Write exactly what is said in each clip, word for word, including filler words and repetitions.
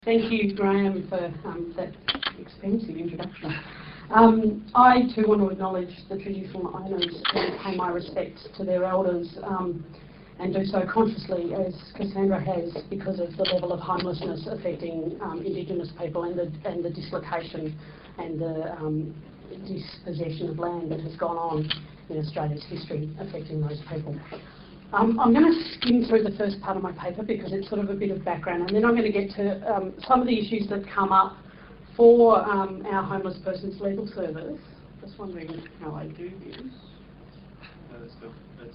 Thank you, Graham, for um, that expensive introduction. Um, I too want to acknowledge the traditional owners and pay my respects to their elders, um, and do so consciously, as Cassandra has, because of the level of homelessness affecting um, Indigenous people and the, and the dislocation and the um, dispossession of land that has gone on in Australia's history affecting those people. Um, I'm going to skim through the first part of my paper because it's sort of a bit of background, and then I'm going to get to um, some of the issues that come up for um, our homeless persons legal service. Just wondering how I do this. No, that's still, that's,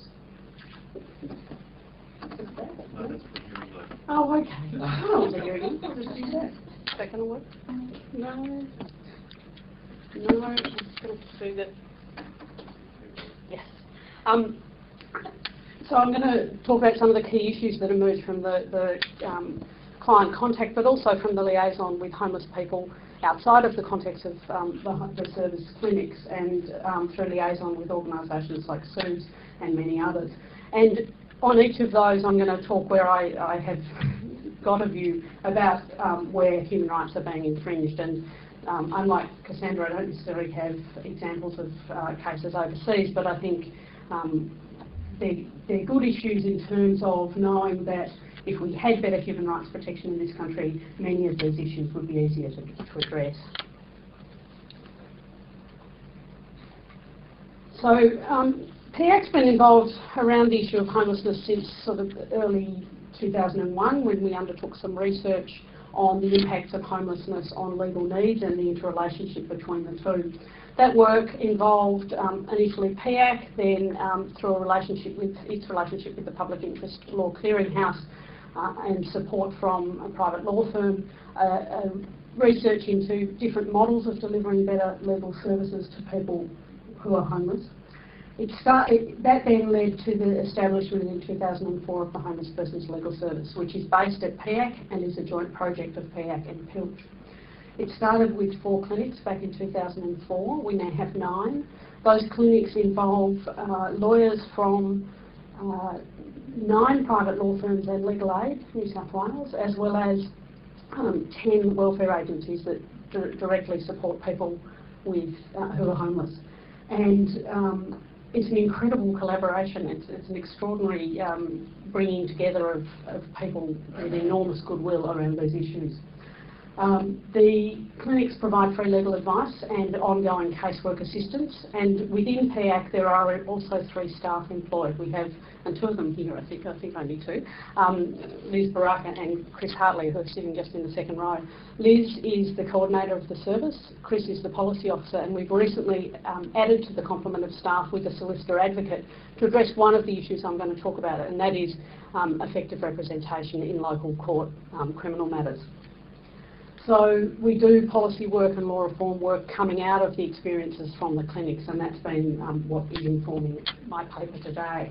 What's that? no, that's for hearing load. Oh, okay. Oh, it's a hearing. I'll just do that. Is that going to work? No. No, I'm just going to do that. Yes. Um, So I'm going to talk about some of the key issues that emerge from the, the um, client contact, but also from the liaison with homeless people outside of the context of um, the, the service clinics, and um, through liaison with organisations like S U S and many others. And on each of those I'm going to talk where I, I have got a view about um, where human rights are being infringed. And um, unlike Cassandra, I don't necessarily have examples of uh, cases overseas, but I think um, They're, they're good issues in terms of knowing that if we had better human rights protection in this country, many of these issues would be easier to, to address. So um, P A C's been involved around the issue of homelessness since sort of early two thousand one, when we undertook some research on the impacts of homelessness on legal needs and the interrelationship between the two. That work involved um, initially P A C, then um, through a relationship with its relationship with the Public Interest Law Clearinghouse uh, and support from a private law firm, uh, uh, research into different models of delivering better legal services to people who are homeless. It start, it, that then led to the establishment in two thousand four of the Homeless Persons Legal Service, which is based at P A C and is a joint project of P A C and Pilch. It started with four clinics back in two thousand four. We now have nine. Those clinics involve uh, lawyers from uh, nine private law firms and Legal Aid, New South Wales, as well as um, ten welfare agencies that d directly support people with uh, who are homeless. And um, it's an incredible collaboration. It's, it's an extraordinary um, bringing together of, of people with enormous goodwill around these issues. Um, the clinics provide free legal advice and ongoing casework assistance, and within P A C there are also three staff employed. We have, and two of them here I think, I think only two, um, Liz Baraka and Chris Hartley, who are sitting just in the second row. Liz is the coordinator of the service, Chris is the policy officer, and we've recently um, added to the complement of staff with a solicitor advocate to address one of the issues I'm going to talk about, and that is um, effective representation in local court um, criminal matters. So we do policy work and law reform work coming out of the experiences from the clinics, and that's been um, what is informing my paper today.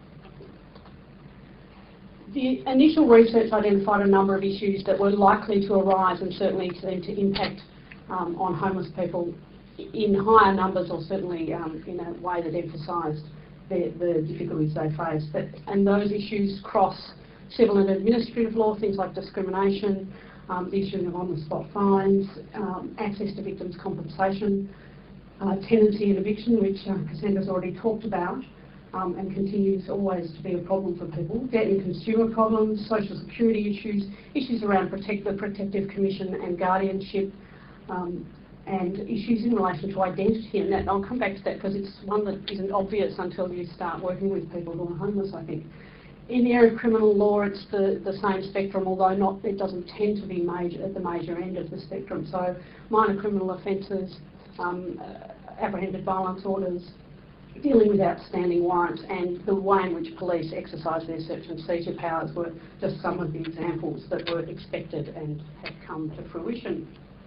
The initial research identified a number of issues that were likely to arise and certainly seem to impact um, on homeless people in higher numbers, or certainly um, in a way that emphasised the, the difficulties they face. But, and those issues cross civil and administrative law, things like discrimination, Um, the issuing of on-the-spot fines, um, access to victims' compensation, uh, tenancy and eviction, which uh, Cassandra's already talked about, um, and continues always to be a problem for people, debt and consumer problems, social security issues, issues around protect the Protective Commission and guardianship, um, and issues in relation to identity. And that, I'll come back to that because it's one that isn't obvious until you start working with people who are homeless, I think. In the area of criminal law, it's the, the same spectrum, although not, it doesn't tend to be major, at the major end of the spectrum. So minor criminal offences, um, uh, apprehended violence orders, dealing with outstanding warrants, and the way in which police exercise their search and seizure powers were just some of the examples that were expected and have come to fruition.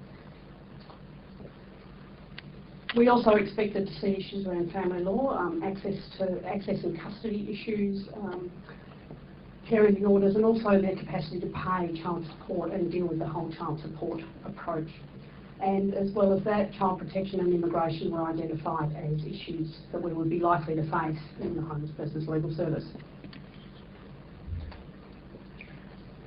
We also expected to see issues around family law, um, access to access and custody issues, um, parenting orders, and also their capacity to pay child support and deal with the whole child support approach. And as well as that, child protection and immigration were identified as issues that we would be likely to face in the Homeless Persons Legal Service.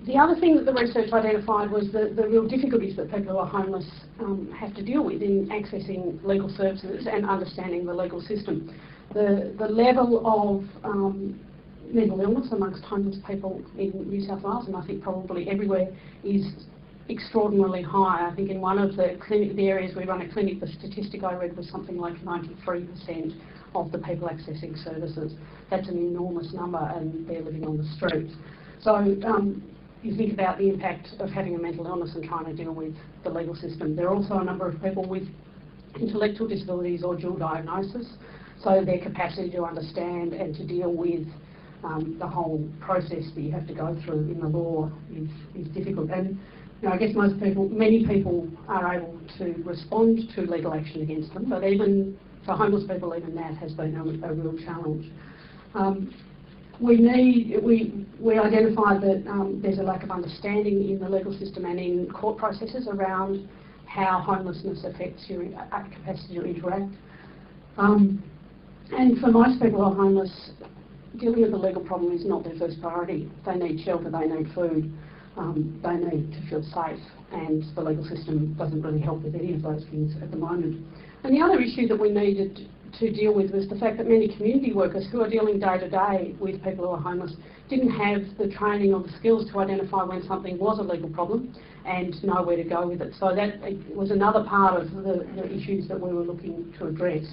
The other thing that the research identified was the, the real difficulties that people who are homeless um, have to deal with in accessing legal services and understanding the legal system. The, the level of um, mental illness amongst homeless people in New South Wales, and I think probably everywhere, is extraordinarily high. I think in one of the clinic, the areas we run a clinic, the statistic I read was something like ninety-three percent of the people accessing services. That's an enormous number, and they're living on the streets. So um, you think about the impact of having a mental illness and trying to deal with the legal system. There are also a number of people with intellectual disabilities or dual diagnosis, so their capacity to understand and to deal with um, the whole process that you have to go through in the law is, is difficult. And you know, I guess most people, many people are able to respond to legal action against them, but even for homeless people, even that has been a, a real challenge. Um, We need, we, we identified that um, there's a lack of understanding in the legal system and in court processes around how homelessness affects your uh, capacity to interact. Um, and for most people who are homeless, dealing with the legal problem is not their first priority. They need shelter, they need food, um, they need to feel safe, and the legal system doesn't really help with any of those things at the moment. And the other issue that we needed to deal with was the fact that many community workers who are dealing day to day with people who are homeless didn't have the training or the skills to identify when something was a legal problem and know where to go with it. So that was another part of the, the issues that we were looking to address.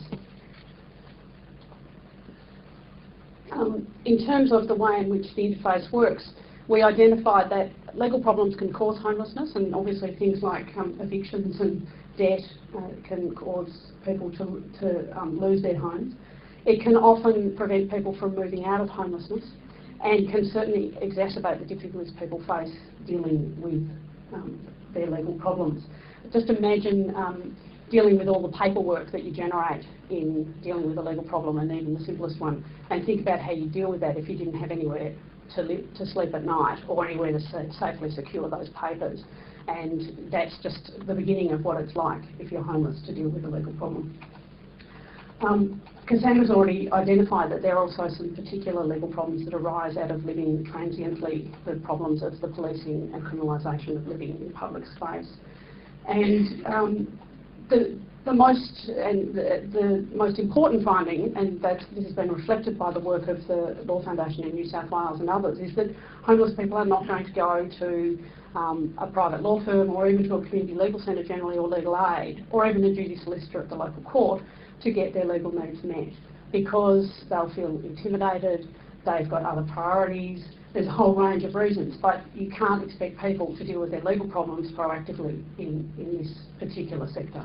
Um, in terms of the way in which the interface works, we identified that legal problems can cause homelessness, and obviously things like um, evictions and debt uh, can cause people to, to um, lose their homes. It can often prevent people from moving out of homelessness, and can certainly exacerbate the difficulties people face dealing with um, their legal problems. Just imagine um, dealing with all the paperwork that you generate in dealing with a legal problem, and even the simplest one, and think about how you deal with that if you didn't have anywhere to, live, to sleep at night or anywhere to sa safely secure those papers. And that's just the beginning of what it's like if you're homeless to deal with a legal problem. Um, Cassandra's already identified that there are also some particular legal problems that arise out of living transiently, the problems of the policing and criminalisation of living in public space. And um, the, the most and the, the most important finding, and that this has been reflected by the work of the Law Foundation in New South Wales and others, is that homeless people are not going to go to Um, a private law firm or even to a community legal centre generally, or legal aid, or even a duty solicitor at the local court to get their legal needs met, because they'll feel intimidated, they've got other priorities, there's a whole range of reasons, but you can't expect people to deal with their legal problems proactively in, in this particular sector.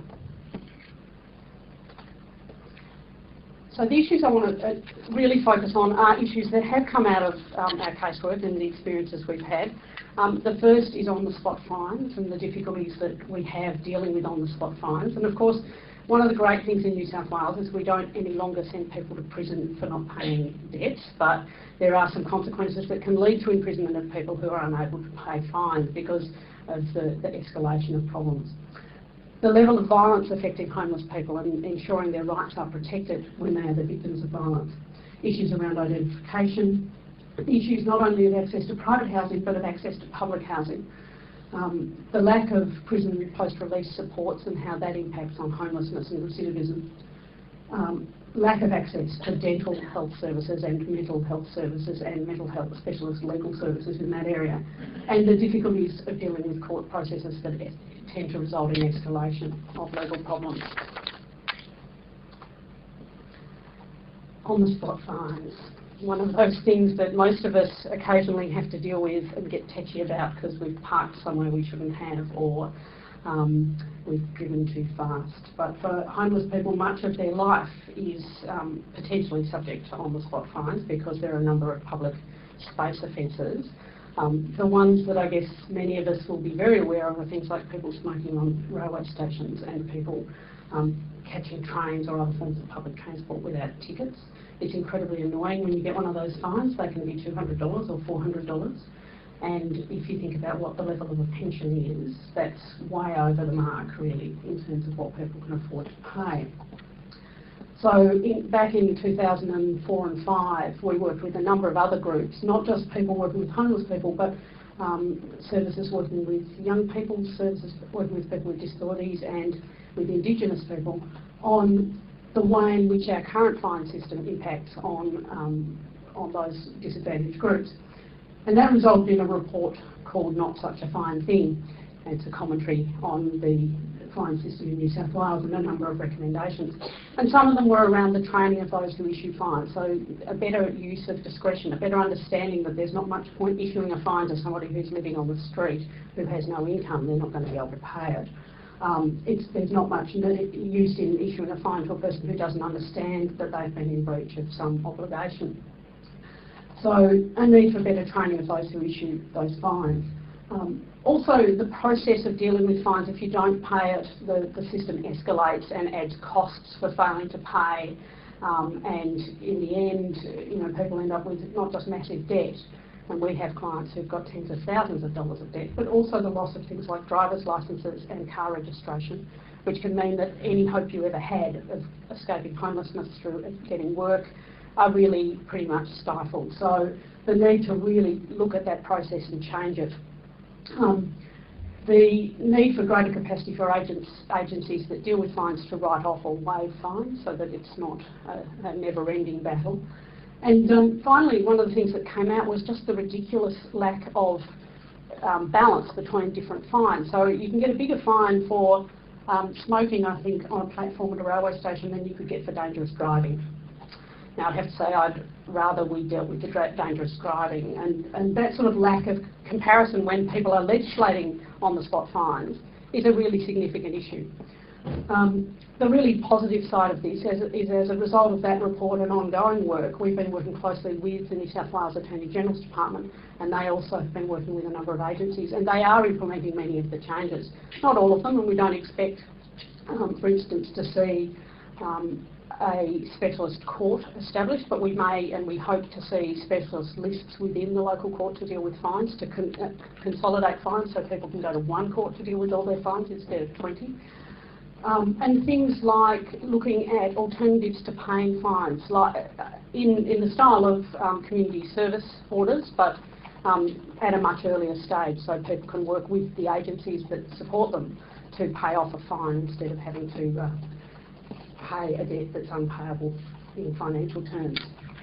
So the issues I want to uh, really focus on are issues that have come out of um, our casework and the experiences we've had. Um, the first is on-the-spot fines and the difficulties that we have dealing with on-the-spot fines. And of course, one of the great things in New South Wales is we don't any longer send people to prison for not paying debts, but there are some consequences that can lead to imprisonment of people who are unable to pay fines because of the, the escalation of problems. The level of violence affecting homeless people and ensuring their rights are protected when they are the victims of violence. Issues around identification, issues not only of access to private housing but of access to public housing. Um, the lack of prison post-release supports and how that impacts on homelessness and recidivism. Um, lack of access to dental health services and mental health services and mental health specialist legal services in that area. And the difficulties of dealing with court processes that tend to result in escalation of legal problems. On-the-spot fines. One of those things that most of us occasionally have to deal with and get tetchy about because we've parked somewhere we shouldn't have, or um, we've driven too fast. But for homeless people, much of their life is um, potentially subject to on-the-spot fines because there are a number of public space offences. Um, the ones that I guess many of us will be very aware of are things like people smoking on railway stations and people um, catching trains or other forms of public transport without tickets. It's incredibly annoying when you get one of those fines. They can be two hundred dollars or four hundred dollars. And if you think about what the level of a pension is, that's way over the mark, really, in terms of what people can afford to pay. So in, back in two thousand four and five, we worked with a number of other groups, not just people working with homeless people, but um, services working with young people, services working with people with disabilities and with Indigenous people on the way in which our current fine system impacts on, um, on those disadvantaged groups. And that resulted in a report called Not Such a Fine Thing. It's a commentary on the fine system in New South Wales and a number of recommendations. And some of them were around the training of those who issue fines, so a better use of discretion, a better understanding that there's not much point issuing a fine to somebody who's living on the street who has no income. They're not going to be able to pay it. Um, it's, there's not much use in issuing a fine to a person who doesn't understand that they've been in breach of some obligation. So a need for better training of those who issue those fines. Um, also, the process of dealing with fines, if you don't pay it, the, the system escalates and adds costs for failing to pay. Um, and in the end, you know, people end up with not just massive debt, and we have clients who've got tens of thousands of dollars of debt, but also the loss of things like driver's licences and car registration, which can mean that any hope you ever had of escaping homelessness through getting work are really pretty much stifled. So the need to really look at that process and change it. Um, the need for greater capacity for agents, agencies that deal with fines to write off or waive fines so that it's not a, a never-ending battle. And um, finally, one of the things that came out was just the ridiculous lack of um, balance between different fines. So you can get a bigger fine for um, smoking, I think, on a platform at a railway station than you could get for dangerous driving. Now, I'd have to say I'd rather we dealt with the dangerous driving, and, and that sort of lack of comparison when people are legislating on-the-spot fines is a really significant issue. Um, the really positive side of this is, is as a result of that report and ongoing work, we've been working closely with the New South Wales Attorney General's Department, and they also have been working with a number of agencies, and they are implementing many of the changes. Not all of them, and we don't expect, um, for instance, to see um, a specialist court established, but we may and we hope to see specialist lists within the local court to deal with fines, to con uh, consolidate fines so people can go to one court to deal with all their fines instead of twenty. Um, and things like looking at alternatives to paying fines, like uh, in, in the style of um, community service orders, but um, at a much earlier stage, so people can work with the agencies that support them to pay off a fine instead of having to uh, pay a debt that's unpayable in financial terms.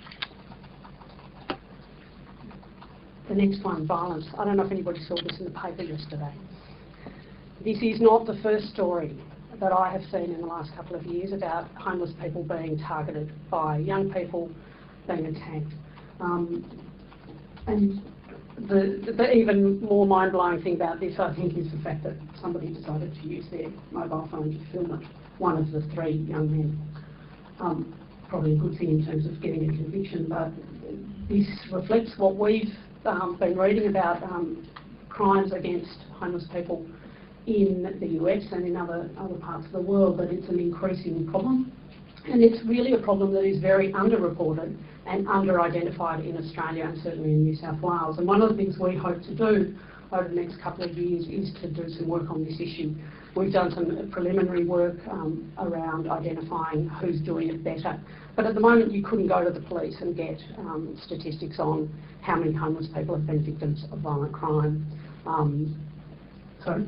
The next one, violence. I don't know if anybody saw this in the paper yesterday. This is not the first story that I have seen in the last couple of years about homeless people being targeted by young people being attacked. Um, and the, the even more mind-blowing thing about this, I think, is the fact that somebody decided to use their mobile phone to film it. One of the three young men. Um, probably a good thing in terms of getting a conviction, but this reflects what we've um, been reading about um, crimes against homeless people in the U S and in other, other parts of the world, that it's an increasing problem. And it's really a problem that is very underreported and under-identified in Australia and certainly in New South Wales. And one of the things we hope to do over the next couple of years is to do some work on this issue. We've done some preliminary work um, around identifying who's doing it better. But at the moment you couldn't go to the police and get um, statistics on how many homeless people have been victims of violent crime. Um, sorry?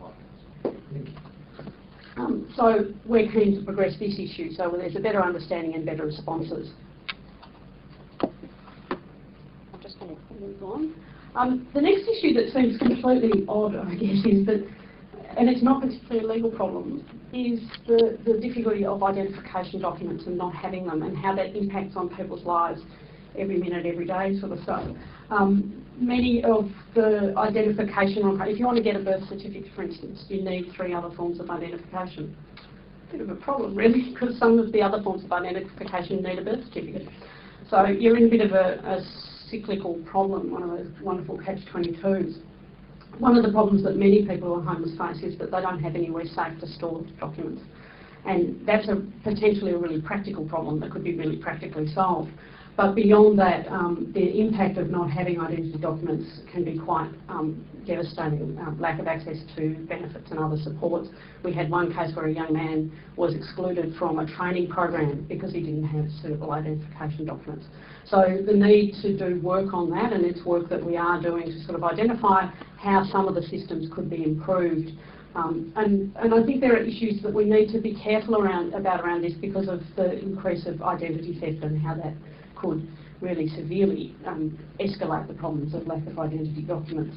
Um, so we're keen to progress this issue so there's a better understanding and better responses. I'm just going to move on. Um, the next issue that seems completely odd, I guess, is that, and it's not particularly a legal problem, is the, the difficulty of identification documents and not having them, and how that impacts on people's lives every minute, every day sort of stuff. Um, many of the identification, if you want to get a birth certificate, for instance, you need three other forms of identification. A bit of a problem, really, because some of the other forms of identification need a birth certificate. So you're in a bit of a, a cyclical problem, one of those wonderful catch twenty-twos. One of the problems that many people who are homeless face is that they don't have anywhere safe to store documents. And that's a potentially a really practical problem that could be really practically solved. But beyond that, um, the impact of not having identity documents can be quite um, devastating. Uh, lack of access to benefits and other supports. We had one case where a young man was excluded from a training program because he didn't have suitable identification documents. So the need to do work on that, and it's work that we are doing to sort of identify how some of the systems could be improved. Um, and, and I think there are issues that we need to be careful around about around this because of the increase of identity theft and how that could really severely um, escalate the problems of lack of identity documents.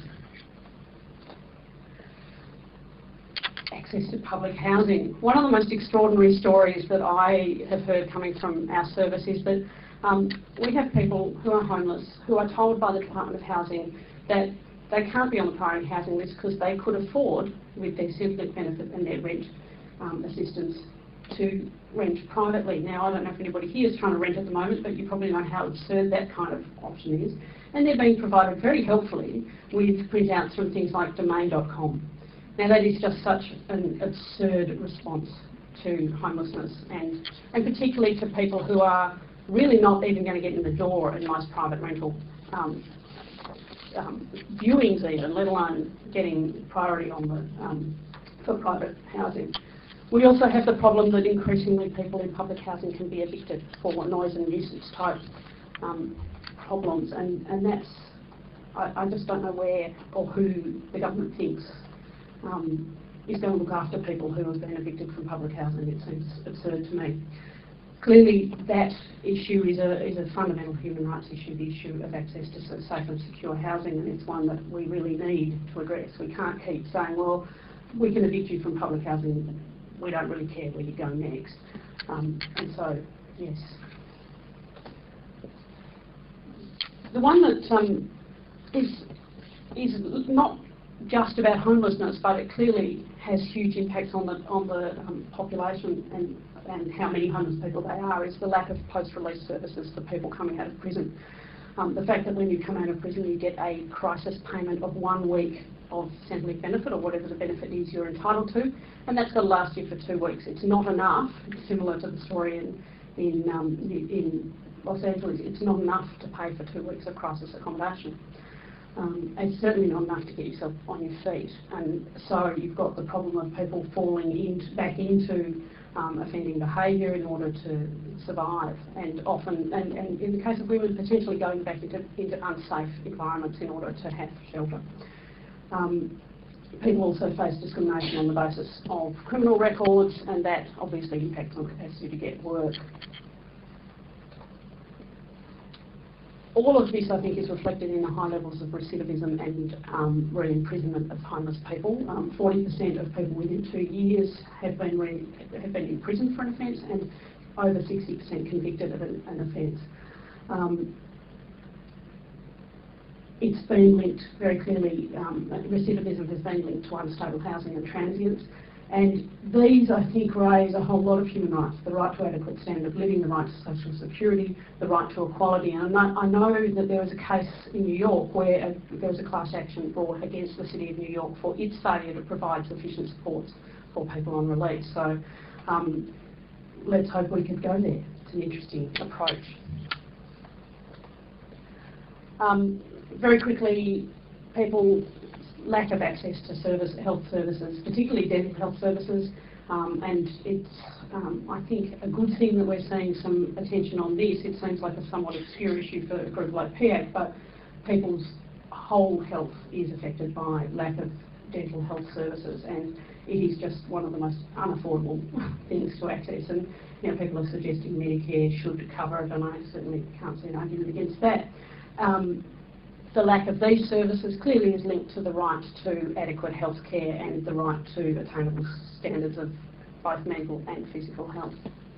Access to public housing. One of the most extraordinary stories that I have heard coming from our service is that um, we have people who are homeless who are told by the Department of Housing that they can't be on the priority housing list because they could afford, with their Centrelink benefit and their rent um, assistance, to rent privately. Now, I don't know if anybody here is trying to rent at the moment, but you probably know how absurd that kind of option is. And they're being provided very helpfully with printouts from things like domain dot com. Now, that is just such an absurd response to homelessness, and, and particularly to people who are really not even going to get in the door in most private rental um, um, viewings even, let alone getting priority on the, um, for private housing. We also have the problem that increasingly people in public housing can be evicted for noise and nuisance type um, problems, and, and that's, I, I just don't know where or who the government thinks um, is going to look after people who have been evicted from public housing. It seems absurd to me. Clearly that issue is a, is a fundamental human rights issue, the issue of access to safe and secure housing, and it's one that we really need to address. We can't keep saying, well, we can evict you from public housing, we don't really care where you go next. Um, and so, yes. The one that um, is, is not just about homelessness, but it clearly has huge impacts on the, on the um, population and, and how many homeless people they are, is the lack of post-release services for people coming out of prison. Um, the fact that when you come out of prison you get a crisis payment of one week of Centrelink benefit, or whatever the benefit is you're entitled to, and that's got to last you for two weeks. It's not enough, similar to the story in, in, um, in Los Angeles, it's not enough to pay for two weeks of crisis accommodation. Um, it's certainly not enough to get yourself on your feet, and so you've got the problem of people falling in, back into um, offending behaviour in order to survive, and often, and, and in the case of women, potentially going back into, into unsafe environments in order to have shelter. Um, people also face discrimination on the basis of criminal records, and that obviously impacts on capacity to get work. All of this, I think, is reflected in the high levels of recidivism and um, re-imprisonment of homeless people. Um, forty percent of people within two years have been, re have been imprisoned for an offence, and over sixty percent convicted of an, an offence. Um, it's been linked very clearly, um, recidivism has been linked to unstable housing and transience. And these, I think, raise a whole lot of human rights: the right to adequate standard of living, the right to social security, the right to equality. And I know, I know that there was a case in New York where a, there was a class action brought against the City of New York for its failure to provide sufficient supports for people on release. So um, let's hope we could go there. It's an interesting approach. Um, very quickly, people lack of access to service, health services, particularly dental health services, um, and it's, um, I think, a good thing that we're seeing some attention on this. It seems like a somewhat obscure issue for a group like P A C, but people's whole health is affected by lack of dental health services, and it is just one of the most unaffordable things to access. And you know, people are suggesting Medicare should cover it, and I certainly can't see an argument against that. Um, The lack of these services clearly is linked to the right to adequate health care and the right to attainable standards of both mental and physical health.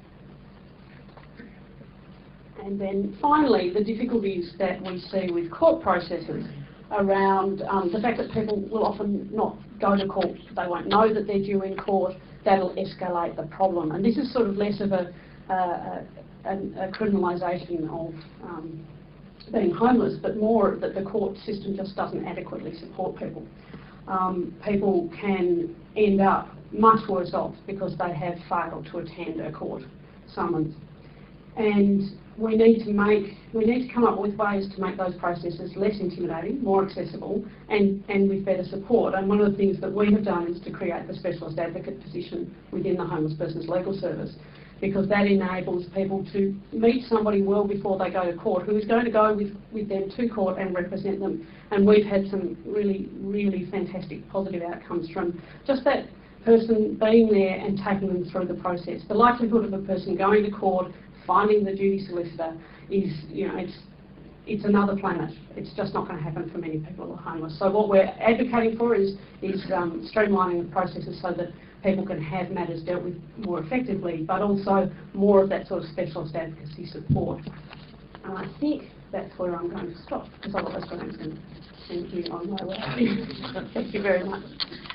And then finally, the difficulties that we see with court processes around um, the fact that people will often not go to court, they won't know that they're due in court, that'll escalate the problem. And this is sort of less of a, uh, a, a criminalisation of um, being homeless, but more that the court system just doesn't adequately support people. Um, people can end up much worse off because they have failed to attend a court summons. and we need to make, we need to come up with ways to make those processes less intimidating, more accessible, and, and with better support. And one of the things that we have done is to create the specialist advocate position within the Homeless Persons Legal Service, because that enables people to meet somebody well before they go to court, who is going to go with, with them to court and represent them. And we've had some really, really fantastic positive outcomes from just that person being there and taking them through the process. The likelihood of a person going to court, finding the duty solicitor is, you know, it's, it's another planet. It's just not going to happen for many people who are homeless. So what we're advocating for is, is um, streamlining the processes so that people can have matters dealt with more effectively, but also more of that sort of specialist advocacy support. And I think that's where I'm going to stop, because otherwise I'm going to send you on my way. Thank you very much.